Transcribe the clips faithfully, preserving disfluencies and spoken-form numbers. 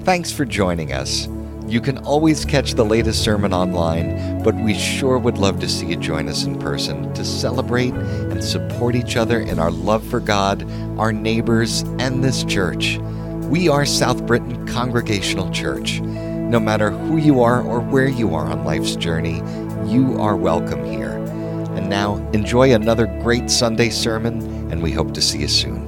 Thanks for joining us. You can always catch the latest sermon online, but we sure would love to see you join us in person to celebrate and support each other in our love for God, our neighbors, and this church. We are South Britain Congregational Church. No matter who you are or where you are on life's journey, you are welcome here. And now, enjoy another great Sunday sermon, and we hope to see you soon.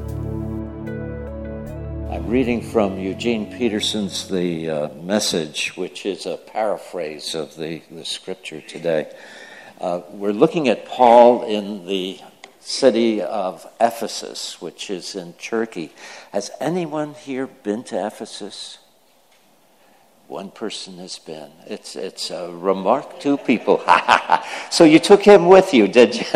I'm reading from Eugene Peterson's The uh, Message, which is a paraphrase of the, the scripture today. Uh, we're looking at Paul in the city of Ephesus, which is in Turkey. Has anyone here been to Ephesus? One person has been. It's it's a remark. Two people. So you took him with you, did you?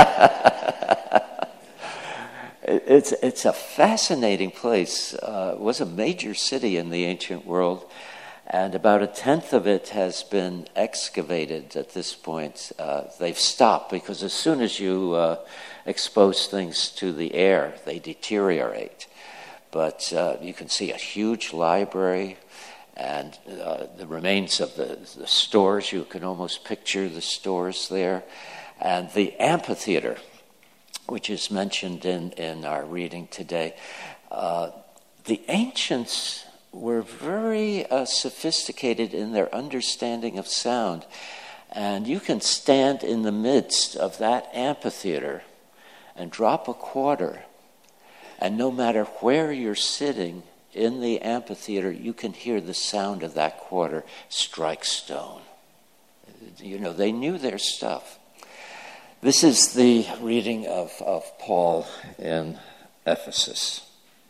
It's it's a fascinating place. Uh, it was a major city in the ancient world, and about a tenth of it has been excavated at this point. Uh, they've stopped because as soon as you uh, expose things to the air, they deteriorate. But uh, you can see a huge library and uh, the remains of the, the stores. You can almost picture the stores there. And the amphitheater, which is mentioned in, in our reading today. Uh, the ancients were very uh, sophisticated in their understanding of sound. And you can stand in the midst of that amphitheater and drop a quarter. And no matter where you're sitting in the amphitheater, you can hear the sound of that quarter strike stone. You know, they knew their stuff. This is the reading of, of Paul in Ephesus.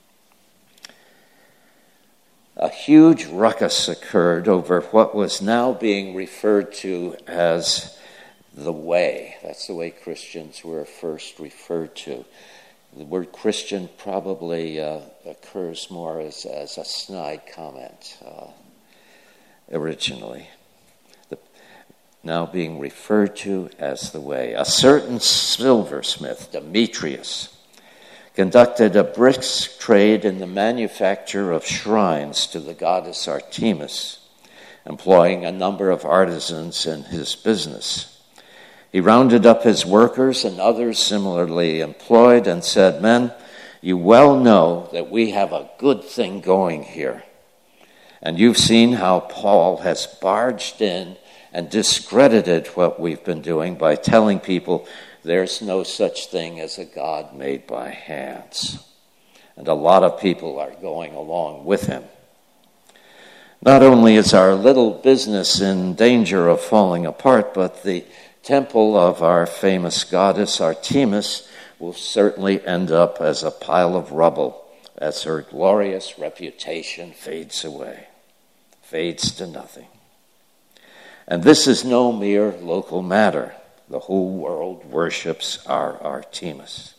A huge ruckus occurred over what was now being referred to as the way. That's the way Christians were first referred to. The word Christian probably uh, occurs more as, as a snide comment uh, originally. Now being referred to as the way. A certain silversmith, Demetrius, conducted a brisk trade in the manufacture of shrines to the goddess Artemis, employing a number of artisans in his business. He rounded up his workers and others similarly employed and said, "Men, you well know that we have a good thing going here. And you've seen how Paul has barged in and discredited what we've been doing by telling people there's no such thing as a God made by hands." And a lot of people are going along with him. Not only is our little business in danger of falling apart, but the temple of our famous goddess Artemis will certainly end up as a pile of rubble as her glorious reputation fades away, fades to nothing. And this is no mere local matter. The whole world worships our Artemis.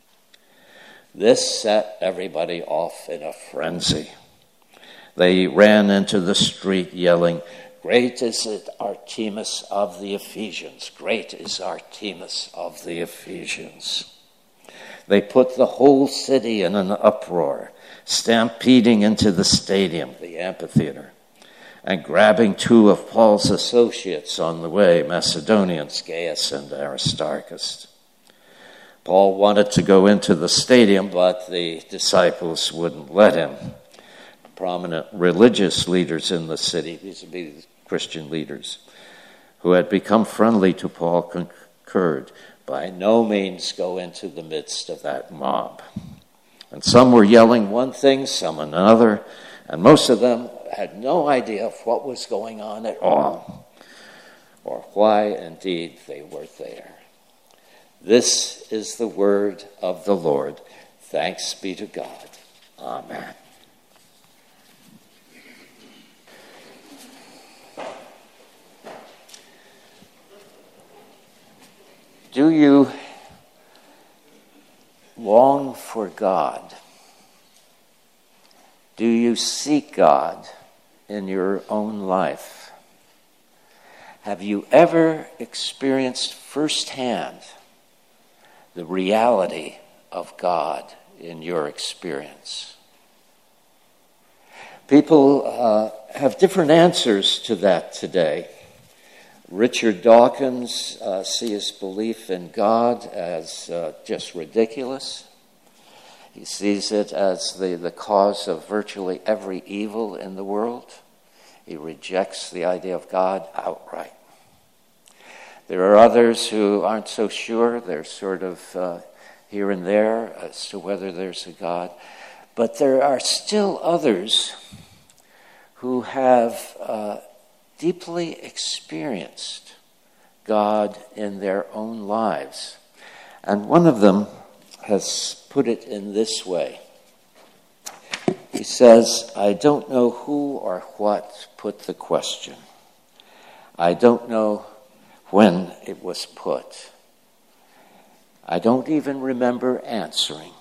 This set everybody off in a frenzy. They ran into the street yelling, "Great is it, Artemis of the Ephesians. Great is Artemis of the Ephesians." They put the whole city in an uproar, stampeding into the stadium, the amphitheater, and grabbing two of Paul's associates on the way, Macedonians, Gaius and Aristarchus. Paul wanted to go into the stadium, but the disciples wouldn't let him. Prominent religious leaders in the city, these would be Christian leaders, who had become friendly to Paul, concurred. By no means go into the midst of that mob. And some were yelling one thing, some another, and most of them had no idea of what was going on at all, or why indeed they were there. This is the word of the Lord. Thanks be to God. Amen. Do you long for God? Do you seek God in your own life? Have you ever experienced firsthand the reality of God in your experience? People uh, have different answers to that today. Richard Dawkins uh, sees belief in God as uh, just ridiculous. He sees it as the, the cause of virtually every evil in the world. He rejects the idea of God outright. There are others who aren't so sure. They're sort of uh, here and there as to whether there's a God. But there are still others who have uh, deeply experienced God in their own lives. And one of them has put it in this way. He says, I don't know who or what put the question. I don't know when it was put. I don't even remember answering.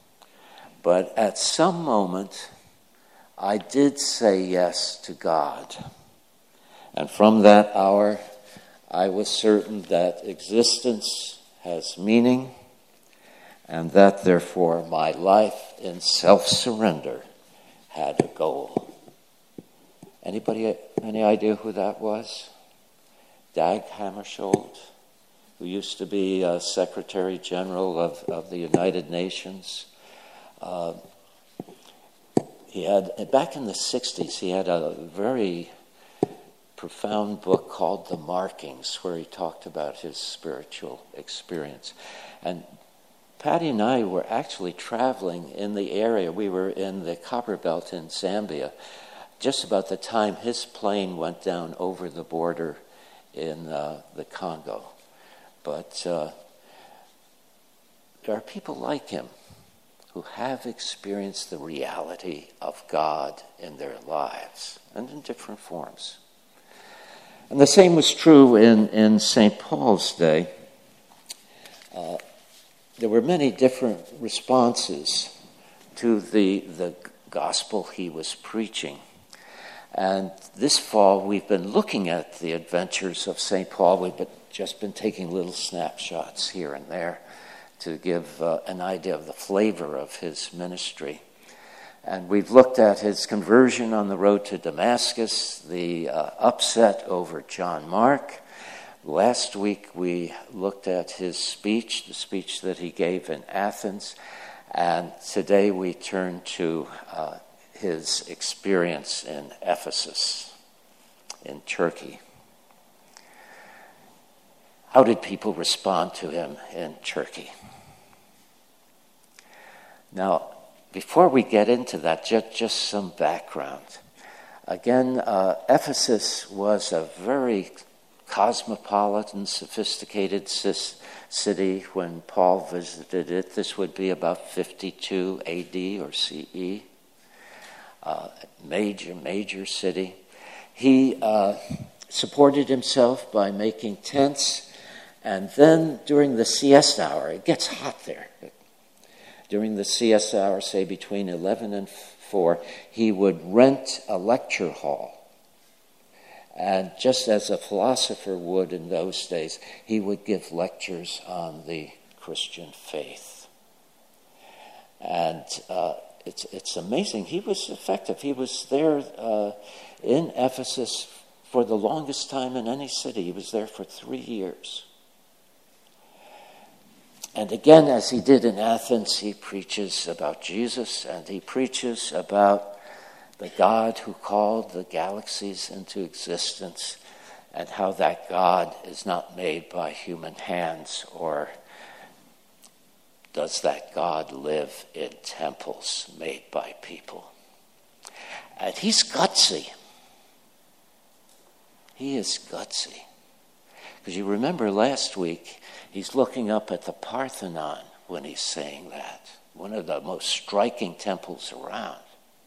But at some moment, I did say yes to God. And from that hour, I was certain that existence has meaning, and that, therefore, my life in self-surrender had a goal. Anybody, any idea who that was? Dag Hammarskjöld, who used to be uh, Secretary General of, of the United Nations. Uh, he had, back in the sixties, he had a very profound book called The Markings, where he talked about his spiritual experience. And Patty and I were actually traveling in the area. We were in the Copper Belt in Zambia, just about the time his plane went down over the border in uh, the Congo. But uh, there are people like him who have experienced the reality of God in their lives, and in different forms. And the same was true in, in Saint Paul's day. Uh, there were many different responses to the, the gospel he was preaching. And this fall, we've been looking at the adventures of Saint Paul. We've been, just been taking little snapshots here and there to give uh, an idea of the flavor of his ministry. And we've looked at his conversion on the road to Damascus, the uh, upset over John Mark. Last week we looked at his speech, the speech that he gave in Athens. And today we turn to uh, his experience in Ephesus, in Turkey. How did people respond to him in Turkey? Now, before we get into that, just, just some background. Again, uh, Ephesus was a very cosmopolitan, sophisticated city when Paul visited it. This would be about fifty-two A D or C E. Uh, major, major city. He uh, supported himself by making tents, and then during the siesta hour, it gets hot there. During the siesta hour, say between eleven and four, he would rent a lecture hall. And just as a philosopher would in those days, he would give lectures on the Christian faith. And uh, it's it's amazing. He was effective. He was there uh, in Ephesus for the longest time in any city. He was there for three years. And again, as he did in Athens, he preaches about Jesus, and he preaches about the God who called the galaxies into existence, and how that God is not made by human hands, or does that God live in temples made by people. And he's gutsy. He is gutsy. Because you remember last week, he's looking up at the Parthenon when he's saying that. One of the most striking temples around.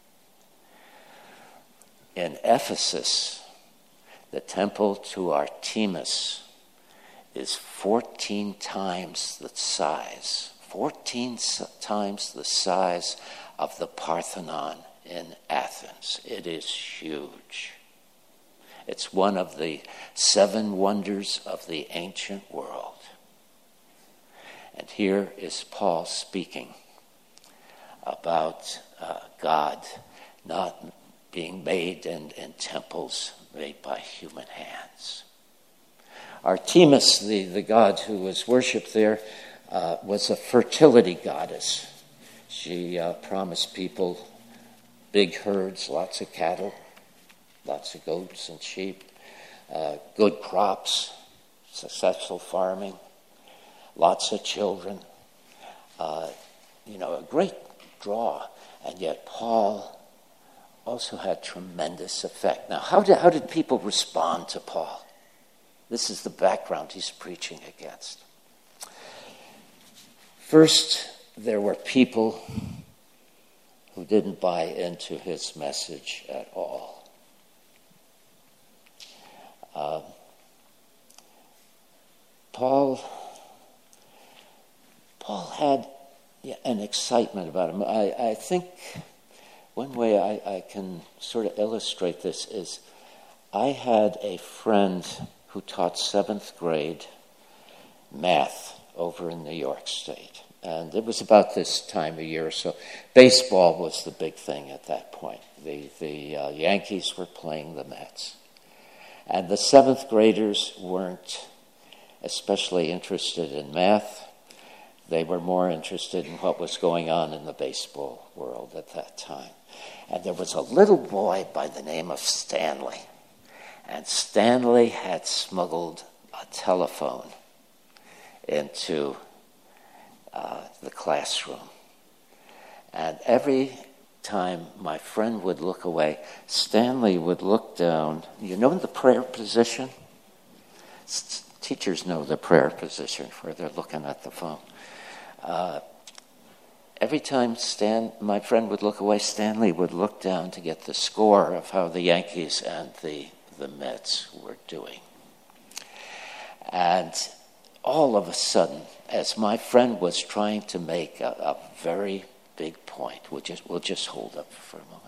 In Ephesus, the temple to Artemis is fourteen times the size, fourteen times the size of the Parthenon in Athens. It is huge. It's one of the seven wonders of the ancient world. And here is Paul speaking about uh, God not being made in, in temples made by human hands. Artemis, the, the god who was worshipped there, uh, was a fertility goddess. She uh, promised people big herds, lots of cattle, lots of goats and sheep, uh, good crops, successful farming, lots of children. Uh, you know, a great draw. And yet Paul also had tremendous effect. Now, how did, how did people respond to Paul? This is the background he's preaching against. First, there were people who didn't buy into his message at all. Uh, Paul, Paul had yeah, an excitement about him. I, I think one way I, I can sort of illustrate this is I had a friend who taught seventh grade math over in New York State. And it was about this time of year, so baseball was the big thing at that point. The, the uh, Yankees were playing the Mets. And the seventh graders weren't especially interested in math. They were more interested in what was going on in the baseball world at that time. And there was a little boy by the name of Stanley. And Stanley had smuggled a telephone into uh, the classroom. And every time my friend would look away, Stanley would look down. You know the prayer position? S- teachers know the prayer position where they're looking at the phone. Uh, every time Stan, my friend would look away, Stanley would look down to get the score of how the Yankees and the, the Mets were doing. And all of a sudden, as my friend was trying to make a, a very big point, we'll just, we'll just hold up for a moment.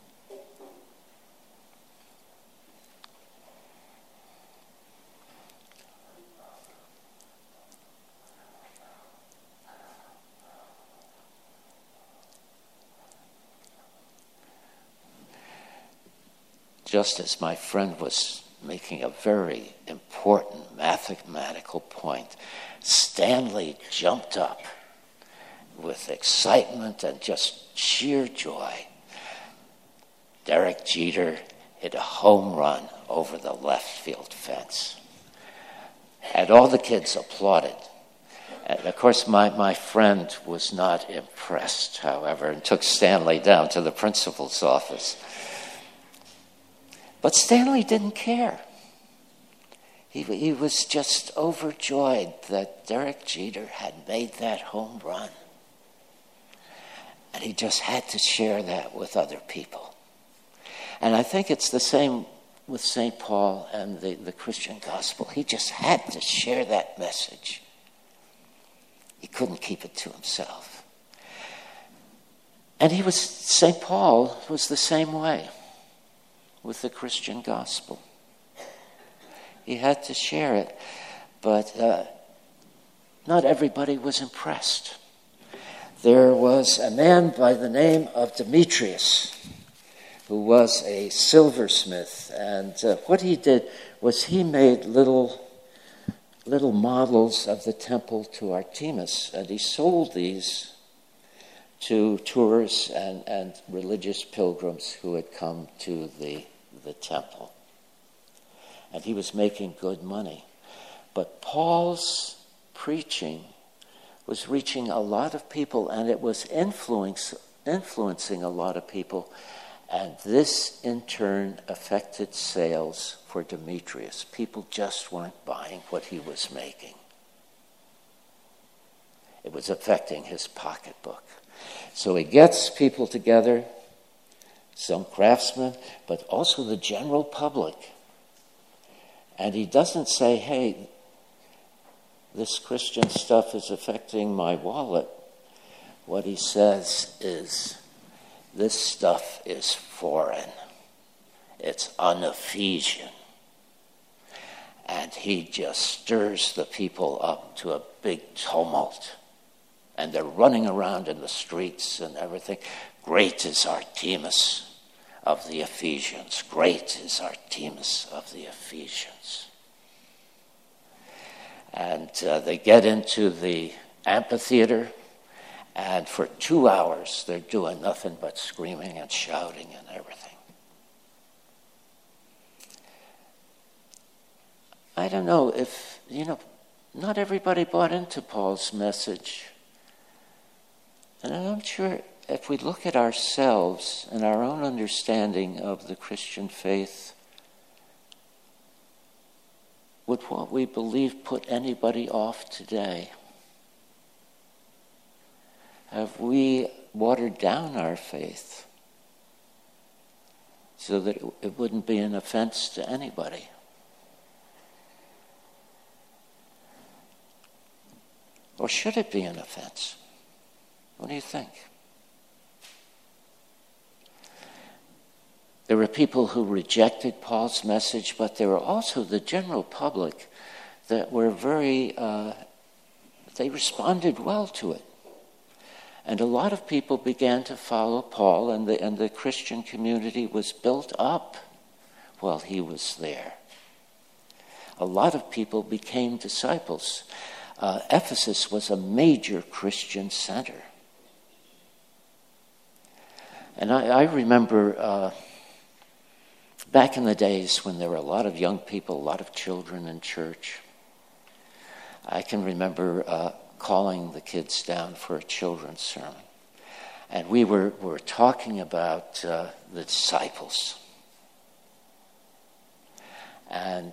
Just as my friend was making a very important mathematical point, Stanley jumped up with excitement and just sheer joy. Derek Jeter hit a home run over the left field fence. And all the kids applauded. And of course, my, my friend was not impressed, however, and took Stanley down to the principal's office. But Stanley didn't care. He, he was just overjoyed that Derek Jeter had made that home run. And he just had to share that with other people. And I think it's the same with Saint Paul and the, the Christian gospel. He just had to share that message. He couldn't keep it to himself. And he was, Saint Paul was the same way with the Christian gospel. He had to share it, but uh, not everybody was impressed. There was a man by the name of Demetrius who was a silversmith, and uh, what he did was he made little little models of the temple to Artemis, and he sold these to tourists and, and religious pilgrims who had come to the the temple. And he was making good money. But Paul's preaching was reaching a lot of people, and it was influence, influencing a lot of people. And this, in turn, affected sales for Demetrius. People just weren't buying what he was making. It was affecting his pocketbook. So he gets people together, some craftsmen, but also the general public. And he doesn't say, hey, this Christian stuff is affecting my wallet. What he says is, this stuff is foreign. It's un-Ephesian. And he just stirs the people up to a big tumult. And they're running around in the streets and everything. Great is Artemis of the Ephesians. Great is Artemis of the Ephesians. And uh, they get into the amphitheater, and for two hours they're doing nothing but screaming and shouting and everything. I don't know if, you know, not everybody bought into Paul's message. And I'm sure if we look at ourselves and our own understanding of the Christian faith, would what we believe put anybody off today? Have we watered down our faith so that it wouldn't be an offense to anybody? Or should it be an offense? What do you think? There were people who rejected Paul's message, but there were also the general public that were very, uh, they responded well to it. And a lot of people began to follow Paul, and the, and the Christian community was built up while he was there. A lot of people became disciples. Uh, Ephesus was a major Christian center. And I, I remember uh, back in the days when there were a lot of young people, a lot of children in church, I can remember uh, calling the kids down for a children's sermon. And we were, were talking about uh, the disciples. And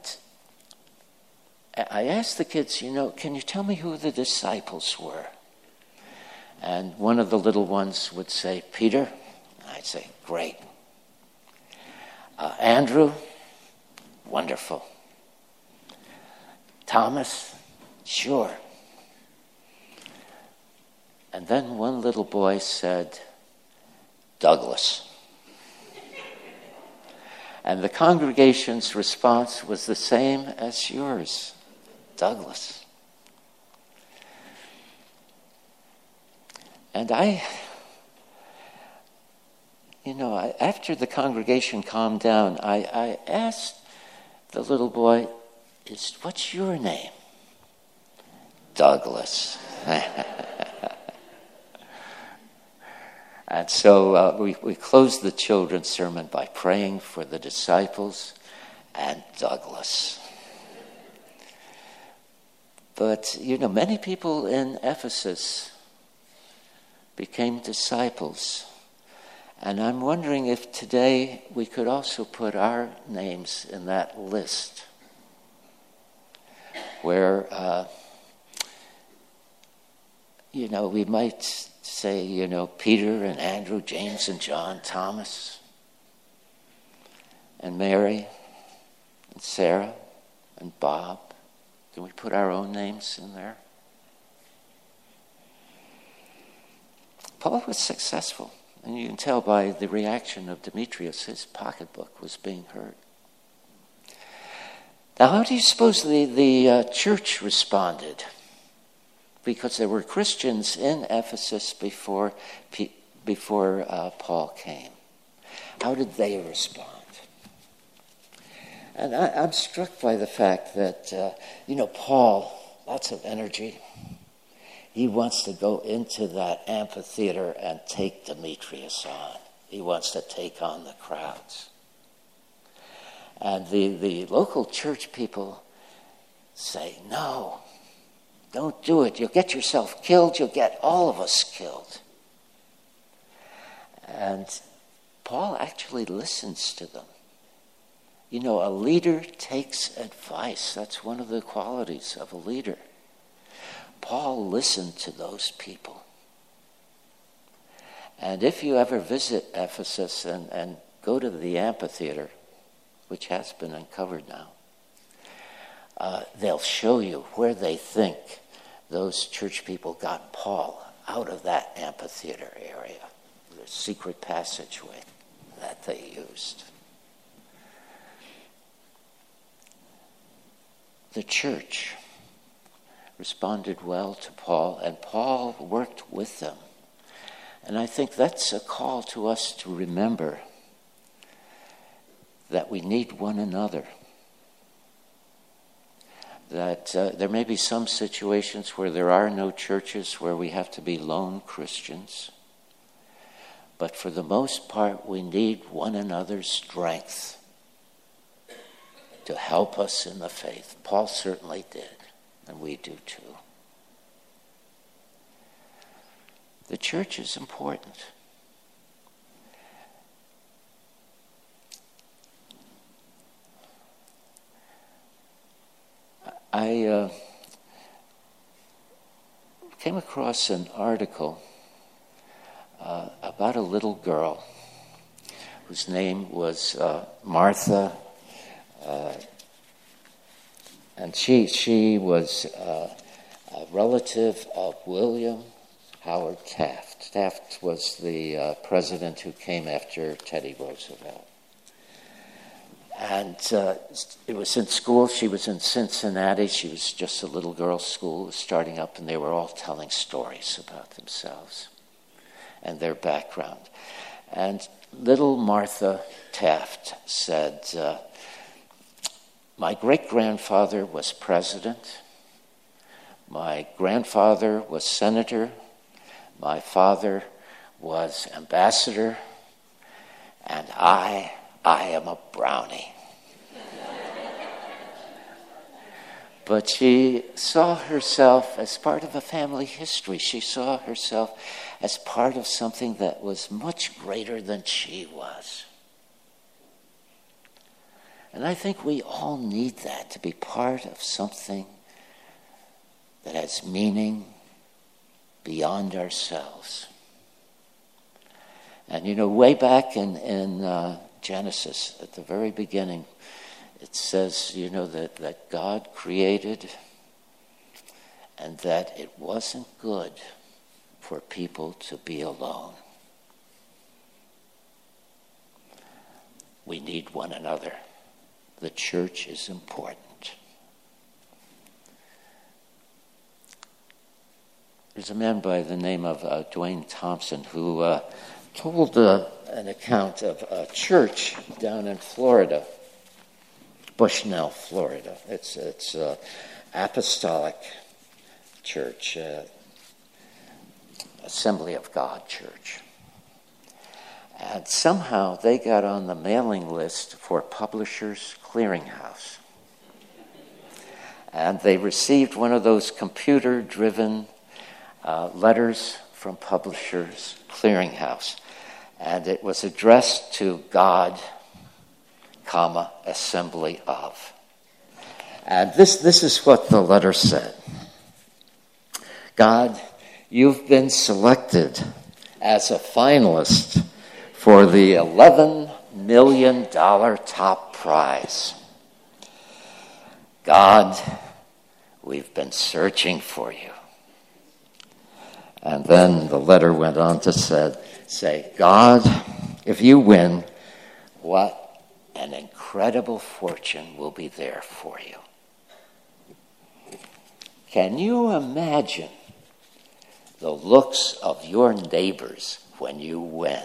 I asked the kids, you know, can you tell me who the disciples were? And one of the little ones would say, Peter. I'd say, great. Uh, Andrew, wonderful. Thomas, sure. And then one little boy said, Douglas. And the congregation's response was the same as yours, Douglas. And I, you know, I, after the congregation calmed down, I, I asked the little boy, "Is what's your name?" Douglas. And so uh, we, we closed the children's sermon by praying for the disciples and Douglas. But, you know, many people in Ephesus became disciples. And I'm wondering if today we could also put our names in that list where, uh, you know, we might say, you know, Peter and Andrew, James and John, Thomas and Mary and Sarah and Bob. Can we put our own names in there? Paul was successful, and you can tell by the reaction of Demetrius, his pocketbook was being hurt. Now, how do you suppose the, the uh, church responded? Because there were Christians in Ephesus before, before uh, Paul came. How did they respond? And I, I'm struck by the fact that, uh, you know, Paul, lots of energy. He wants to go into that amphitheater and take Demetrius on. He wants to take on the crowds. And the, the local church people say, no, don't do it. You'll get yourself killed. You'll get all of us killed. And Paul actually listens to them. You know, a leader takes advice. That's one of the qualities of a leader. Paul listened to those people. And if you ever visit Ephesus and, and go to the amphitheater, which has been uncovered now, uh, they'll show you where they think those church people got Paul out of that amphitheater area, the secret passageway that they used. The church responded well to Paul, and Paul worked with them. And I think that's a call to us to remember that we need one another. That uh, there may be some situations where there are no churches, where we have to be lone Christians. But for the most part, we need one another's strength to help us in the faith. Paul certainly did, and we do too. The church is important. I uh, came across an article uh, about a little girl whose name was uh, Martha, uh, and she she was uh, a relative of William Howard Taft. Taft was the uh, president who came after Teddy Roosevelt. And uh, it was in school. She was in Cincinnati. She was just a little girl's school, was starting up, and they were all telling stories about themselves and their background. And little Martha Taft said, uh, my great-grandfather was president. My grandfather was senator. My father was ambassador. And I... I am a brownie. But she saw herself as part of a family history. She saw herself as part of something that was much greater than she was. And I think we all need that, to be part of something that has meaning beyond ourselves. And you know, way back in, in uh, Genesis, at the very beginning, it says, you know, that, that God created and that it wasn't good for people to be alone. We need one another. The church is important. There's a man by the name of uh, Dwayne Thompson who uh, told uh, an account of a church down in Florida, Bushnell, Florida. It's it's uh, apostolic church, uh, Assembly of God church. And somehow they got on the mailing list for Publishers Clearinghouse. And they received one of those computer-driven uh, letters from Publishers Clearinghouse. And it was addressed to God, comma, Assembly of. And this, this is what the letter said. God, you've been selected as a finalist for the eleven million dollars top prize. God, we've been searching for you. And then the letter went on to say, say, God, if you win, what an incredible fortune will be there for you. Can you imagine the looks of your neighbors when you win?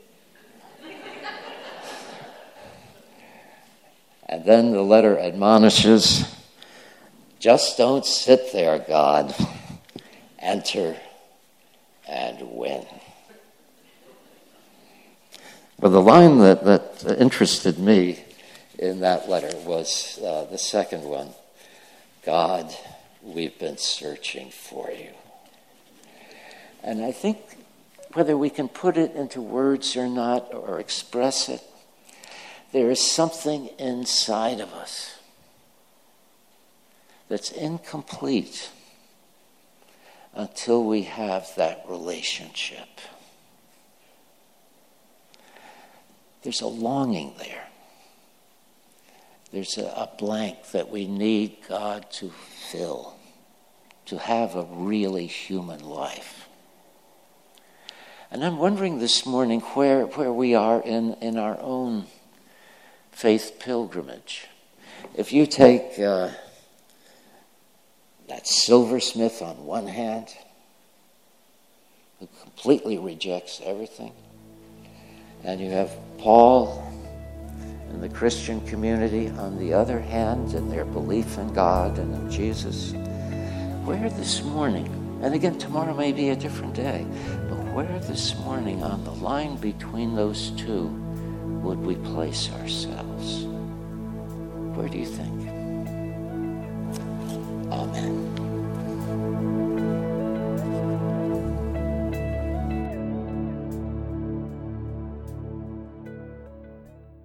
And then the letter admonishes, just don't sit there, God. Enter and win. Well, the line that, that interested me in that letter was uh, the second one. God, we've been searching for you. And I think whether we can put it into words or not, or express it, there is something inside of us that's incomplete until we have that relationship. There's a longing there. There's a, a blank that we need God to fill, to have a really human life. And I'm wondering this morning where, where we are in, in our own faith pilgrimage. If you take uh, that silversmith on one hand, who completely rejects everything, and you have Paul, And the Christian community, on the other hand, in their belief in God and in Jesus, where this morning, and again, tomorrow may be a different day, but where this morning on the line between those two would we place ourselves? Where do you think? Amen.